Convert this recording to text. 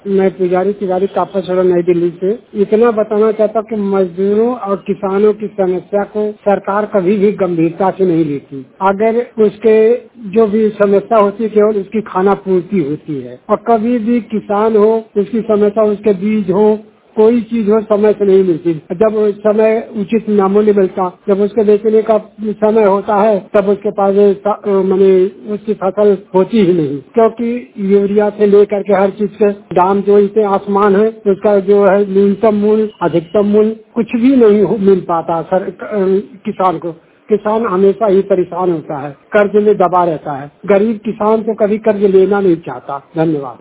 मैं पुजारी तिवारी तापसरा नई दिल्ली से इतना बताना चाहता हूँ कि मजदूरों और किसानों की समस्या को सरकार कभी भी गंभीरता से नहीं लेती। अगर उसके जो भी समस्या होती है केवल उसकी खाना पूर्ति होती है और कभी भी किसान हो उसकी समस्या उसके बीज हो कोई चीज हो समय से नहीं मिलती। जब समय उचित नामूल्य मिलता जब उसके बेचने का समय होता है तब उसके पास माने उसकी फसल होती ही नहीं, क्योंकि यूरिया से लेकर के हर चीज के दाम जो इतने आसमान है उसका जो है न्यूनतम मूल्य अधिकतम मूल्य कुछ भी नहीं मिल पाता सर किसान को। किसान हमेशा ही परेशान होता है, कर्ज में दबा रहता है। गरीब किसान तो कभी कर्ज लेना नहीं चाहता। धन्यवाद।